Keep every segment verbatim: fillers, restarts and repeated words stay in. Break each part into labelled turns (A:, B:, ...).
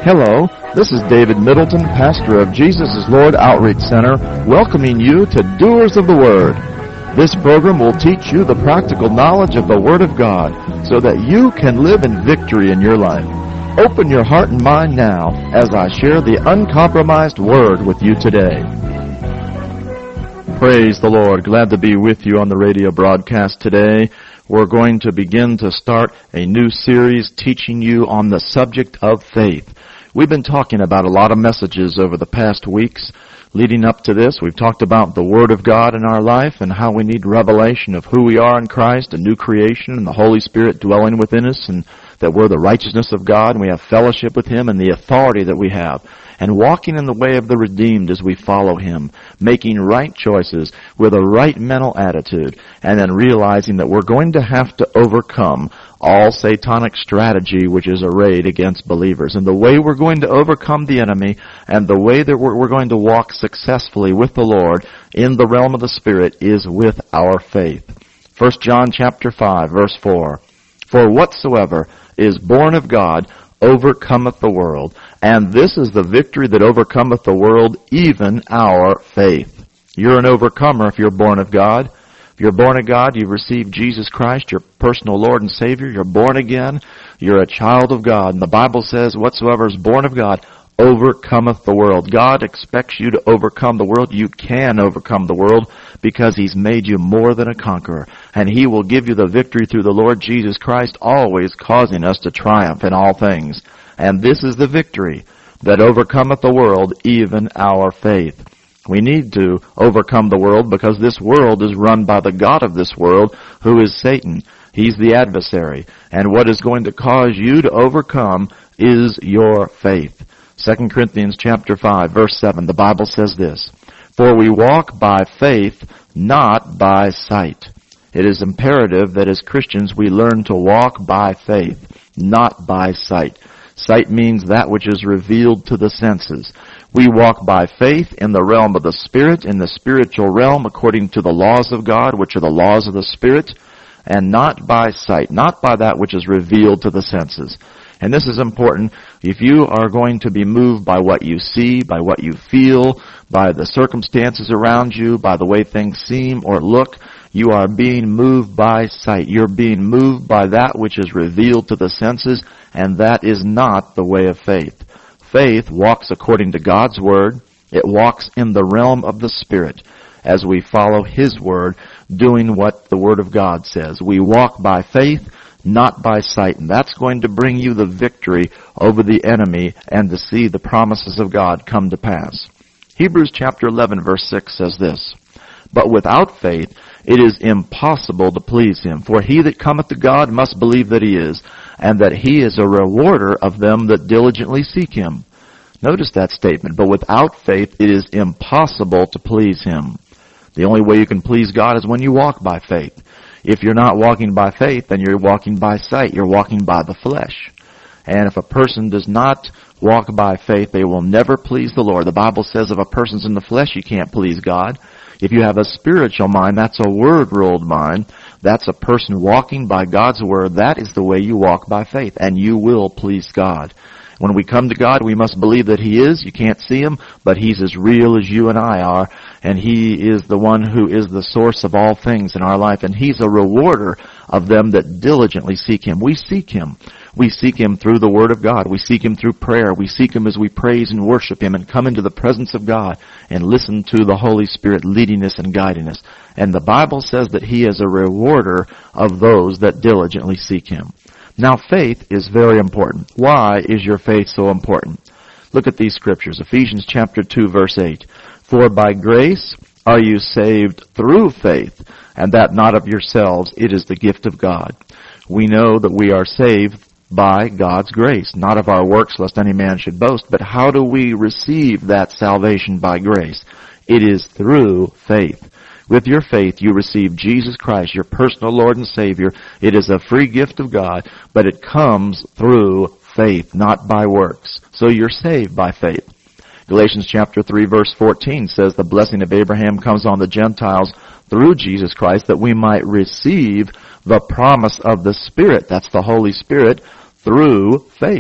A: Hello, this is David Middleton, pastor of Jesus is Lord Outreach Center, welcoming you to Doers of the Word. This program will teach you the practical knowledge of the Word of God so that you can live in victory in your life. Open your heart and mind now as I share the uncompromised Word with you today. Praise the Lord. Glad to be with you on the radio broadcast today. We're going to begin to start a new series teaching you on the subject of faith. We've been talking about a lot of messages over the past weeks. Leading up to this, we've talked about the Word of God in our life and how we need revelation of who we are in Christ, a new creation, and the Holy Spirit dwelling within us, and that we're the righteousness of God, and we have fellowship with Him and the authority that we have. And walking in the way of the redeemed as we follow Him, making right choices with a right mental attitude, and then realizing that we're going to have to overcome all satanic strategy which is arrayed against believers. And the way we're going to overcome the enemy and the way that we're, we're going to walk successfully with the Lord in the realm of the Spirit is with our faith. First John chapter five, verse four. For whatsoever is born of God overcometh the world, and this is the victory that overcometh the world, even our faith. You're an overcomer if you're born of God. If you're born of God, you've received Jesus Christ, your personal Lord and Savior. You're born again. You're a child of God. And the Bible says, whatsoever is born of God overcometh the world. God expects you to overcome the world. You can overcome the world because He's made you more than a conqueror. And He will give you the victory through the Lord Jesus Christ, always causing us to triumph in all things. And this is the victory that overcometh the world, even our faith. We need to overcome the world because this world is run by the God of this world, who is Satan. He's the adversary. And what is going to cause you to overcome is your faith. Second Corinthians chapter five, verse seven, the Bible says this, For we walk by faith, not by sight. It is imperative that as Christians we learn to walk by faith, not by sight. Sight means that which is revealed to the senses. We walk by faith in the realm of the Spirit, in the spiritual realm, according to the laws of God, which are the laws of the Spirit, and not by sight, not by that which is revealed to the senses. And this is important. If you are going to be moved by what you see, by what you feel, by the circumstances around you, by the way things seem or look, you are being moved by sight. You're being moved by that which is revealed to the senses, and that is not the way of faith. Faith walks according to God's Word. It walks in the realm of the Spirit as we follow His Word, doing what the Word of God says. We walk by faith, not by sight. And that's going to bring you the victory over the enemy and to see the promises of God come to pass. Hebrews chapter eleven, verse six says this, But without faith it is impossible to please Him. For he that cometh to God must believe that He is, and that He is a rewarder of them that diligently seek Him. Notice that statement. But without faith it is impossible to please Him. The only way you can please God is when you walk by faith. If you're not walking by faith, then you're walking by sight. You're walking by the flesh. And if a person does not walk by faith, they will never please the Lord. The Bible says if a person's in the flesh, you can't please God. If you have a spiritual mind, that's a word-ruled mind. That's a person walking by God's Word. That is the way you walk by faith, and you will please God. When we come to God, we must believe that He is. You can't see Him, but He's as real as you and I are, and He is the one who is the source of all things in our life, and He's a rewarder of them that diligently seek Him. We seek Him. We seek Him through the Word of God. We seek Him through prayer. We seek Him as we praise and worship Him and come into the presence of God and listen to the Holy Spirit leading us and guiding us. And the Bible says that He is a rewarder of those that diligently seek Him. Now, faith is very important. Why is your faith so important? Look at these scriptures. Ephesians chapter two, verse eight. For by grace are you saved through faith, and that not of yourselves, it is the gift of God. We know that we are saved by God's grace, not of our works, lest any man should boast. But how do we receive that salvation by grace? It is through faith. With your faith, you receive Jesus Christ, your personal Lord and Savior. It is a free gift of God, but it comes through faith, not by works. So you're saved by faith. Galatians chapter three, verse fourteen says, The blessing of Abraham comes on the Gentiles through Jesus Christ, that we might receive the promise of the Spirit, that's the Holy Spirit, through faith.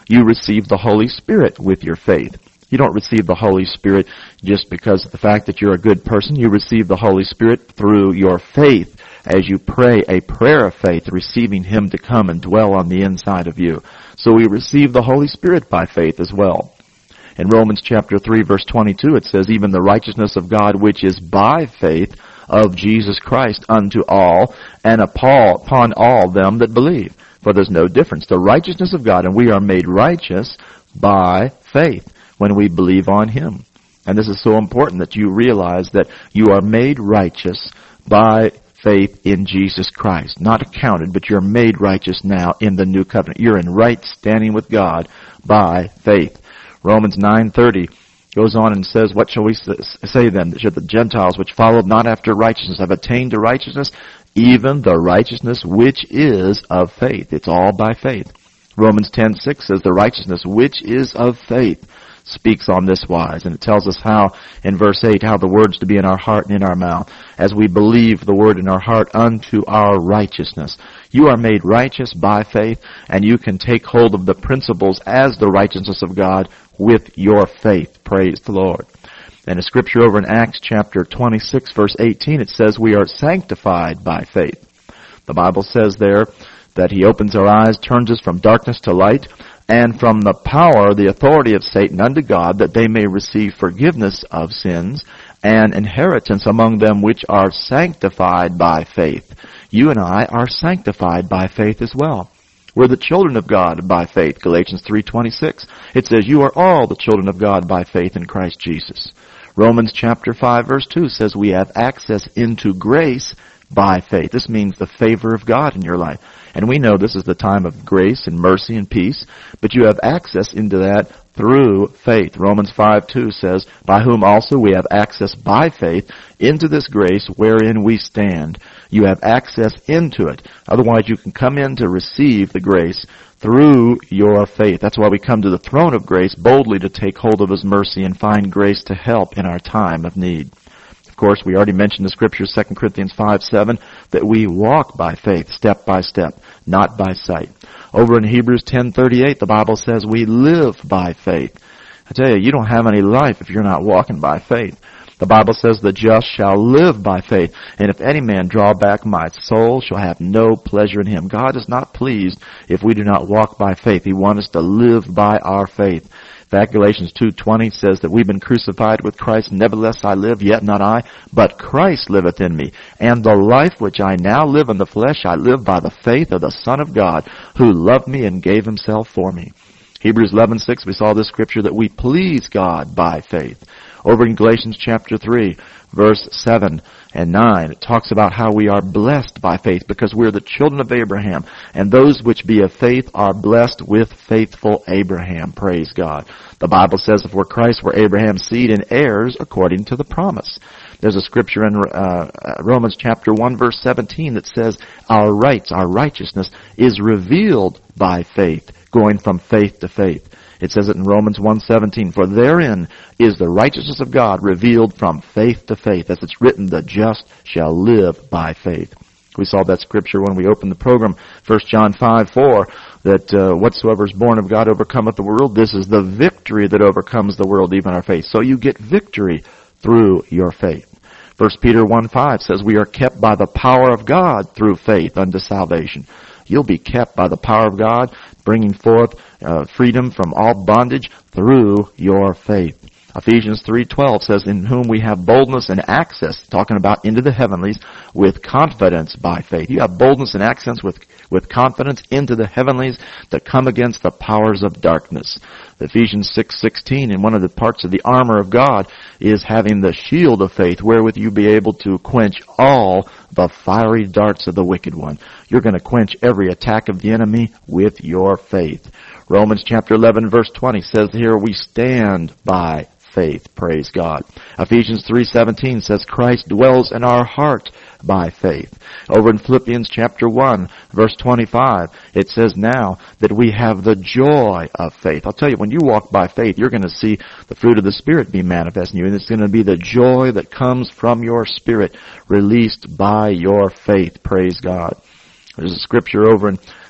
A: You receive the Holy Spirit with your faith. You don't receive the Holy Spirit just because of the fact that you're a good person. You receive the Holy Spirit through your faith as you pray a prayer of faith, receiving Him to come and dwell on the inside of you. So we receive the Holy Spirit by faith as well. In Romans chapter three, verse twenty-two, it says, even the righteousness of God which is by faith of Jesus Christ unto all, and upon all them that believe. For there's no difference. The righteousness of God, and we are made righteous by faith when we believe on Him. And this is so important that you realize that you are made righteous by faith in Jesus Christ. Not accounted, but you're made righteous now in the new covenant. You're in right standing with God by faith. Romans nine thirty goes on and says, what shall we say then? Should the Gentiles which followed not after righteousness have attained to righteousness? Even the righteousness which is of faith. It's all by faith. Romans ten six says, the righteousness which is of faith speaks on this wise. And it tells us how, in verse eight, how the word's to be in our heart and in our mouth, as we believe the word in our heart unto our righteousness. You are made righteous by faith, and you can take hold of the principles as the righteousness of God with your faith. Praise the Lord. And a scripture over in Acts chapter twenty-six, verse eighteen, it says we are sanctified by faith. The Bible says there that He opens our eyes, turns us from darkness to light, and from the power, the authority of Satan unto God, that they may receive forgiveness of sins and inheritance among them which are sanctified by faith. You and I are sanctified by faith as well. We're the children of God by faith. Galatians three twenty-six. It says, you are all the children of God by faith in Christ Jesus. Romans chapter five, verse two says we have access into grace by faith. This means the favor of God in your life. And we know this is the time of grace and mercy and peace, but you have access into that through faith. Romans five two says, by whom also we have access by faith into this grace wherein we stand. You have access into it. Otherwise you can come in to receive the grace through your faith. That's why we come to the throne of grace boldly to take hold of His mercy and find grace to help in our time of need. Of course, we already mentioned the scripture, Second Corinthians five seven, that we walk by faith, step by step, not by sight. Over in Hebrews ten thirty-eight, the Bible says we live by faith. I tell you, you don't have any life if you're not walking by faith. The Bible says the just shall live by faith, and if any man draw back, my soul shall have no pleasure in him. God is not pleased if we do not walk by faith. He wants us to live by our faith. In fact, Galatians two twenty says that we've been crucified with Christ. Nevertheless I live, yet not I, but Christ liveth in me. And the life which I now live in the flesh, I live by the faith of the Son of God, who loved me and gave Himself for me. Hebrews eleven six, we saw this scripture that we please God by faith. Over in Galatians chapter three, verse seven and nine, it talks about how we are blessed by faith because we're the children of Abraham. And those which be of faith are blessed with faithful Abraham. Praise God. The Bible says if we're Christ, we're Abraham's seed and heirs according to the promise. There's a scripture in uh, Romans chapter one, verse seventeen that says our rights, our righteousness is revealed by faith, going from faith to faith. It says it in Romans one seventeen, for therein is the righteousness of God revealed from faith to faith. As it's written, the just shall live by faith. We saw that scripture when we opened the program, First John five four, that uh, whatsoever is born of God overcometh the world. This is the victory that overcomes the world, even our faith. So you get victory through your faith. First Peter one five says we are kept by the power of God through faith unto salvation. You'll be kept by the power of God, bringing forth uh, freedom from all bondage through your faith. Ephesians three twelve says, in whom we have boldness and access, talking about into the heavenlies, with confidence by faith. You have boldness and access with, with confidence into the heavenlies to come against the powers of darkness. Ephesians six sixteen, and one of the parts of the armor of God is having the shield of faith, wherewith you be able to quench all the fiery darts of the wicked one. You're going to quench every attack of the enemy with your faith. Romans chapter eleven, verse twenty says here, we stand by faith. Praise God. Ephesians three seventeen says Christ dwells in our heart by faith. Over in Philippians chapter one, verse twenty-five, it says now that we have the joy of faith. I'll tell you, when you walk by faith, you're going to see the fruit of the Spirit be manifest in you, and it's going to be the joy that comes from your spirit released by your faith. Praise God. There's a scripture over in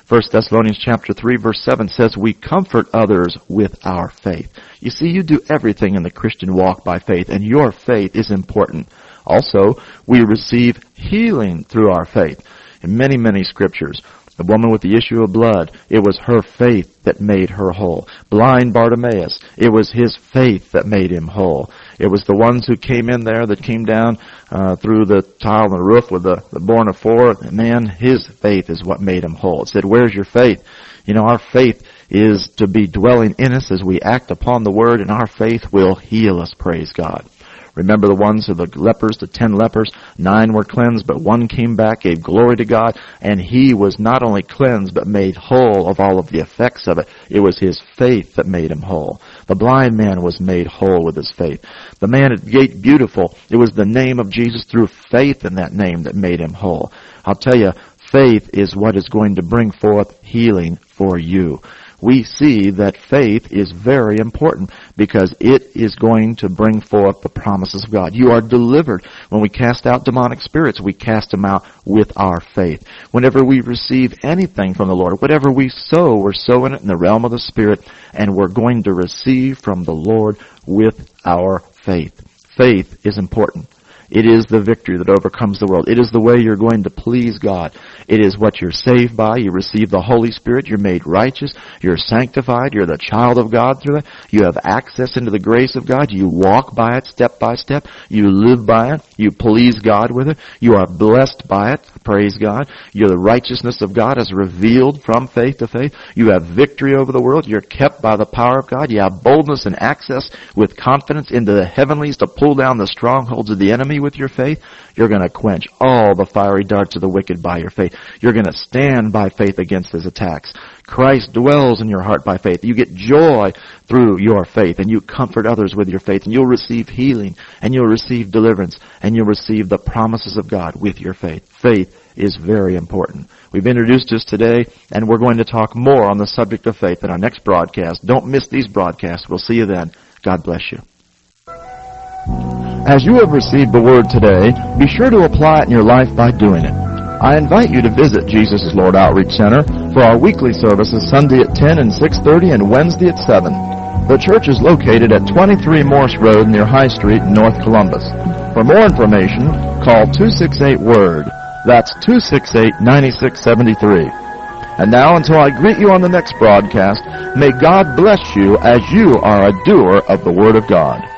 A: First Thessalonians chapter three verse seven says we comfort others with our faith. You see, you do everything in the Christian walk by faith, and your faith is important. Also, we receive healing through our faith. In many, many scriptures, the woman with the issue of blood, it was her faith that made her whole. Blind Bartimaeus, it was his faith that made him whole. It was the ones who came in there that came down uh, through the tile on the roof with the, the born of four. Man, his faith is what made him whole. It said, where's your faith? You know, our faith is to be dwelling in us as we act upon the Word, and our faith will heal us, praise God. Remember the ones of the lepers, the ten lepers, nine were cleansed, but one came back, gave glory to God, and he was not only cleansed, but made whole of all of the effects of it. It was his faith that made him whole. The blind man was made whole with his faith. The man at Gate Beautiful, it was the name of Jesus through faith in that name that made him whole. I'll tell you, faith is what is going to bring forth healing for you. We see that faith is very important because it is going to bring forth the promises of God. You are delivered. When we cast out demonic spirits, we cast them out with our faith. Whenever we receive anything from the Lord, whatever we sow, we're sowing it in the realm of the Spirit, and we're going to receive from the Lord with our faith. Faith is important. It is the victory that overcomes the world. It is the way you're going to please God. It is what you're saved by. You receive the Holy Spirit. You're made righteous. You're sanctified. You're the child of God through it. You have access into the grace of God. You walk by it step by step. You live by it. You please God with it. You are blessed by it. Praise God. You're the righteousness of God is revealed from faith to faith. You have victory over the world. You're kept by the power of God. You have boldness and access with confidence into the heavenlies to pull down the strongholds of the enemy with your faith. You're going to quench all the fiery darts of the wicked by your faith. You're going to stand by faith against his attacks. Christ dwells in your heart by faith. You get joy through your faith, and you comfort others with your faith, and you'll receive healing, and you'll receive deliverance, and you'll receive the promises of God with your faith. Faith is very important. We've introduced this today, and we're going to talk more on the subject of faith in our next broadcast. Don't miss these broadcasts. We'll see you then. God bless you. As you have received the Word today, be sure to apply it in your life by doing it. I invite you to visit Jesus is Lord Outreach Center for our weekly services Sunday at ten and six thirty and Wednesday at seven. The church is located at twenty-three Morse Road near High Street in North Columbus. For more information, call two six eight WORD. That's two six eight, nine six seven three. And now, until I greet you on the next broadcast, may God bless you as you are a doer of the Word of God.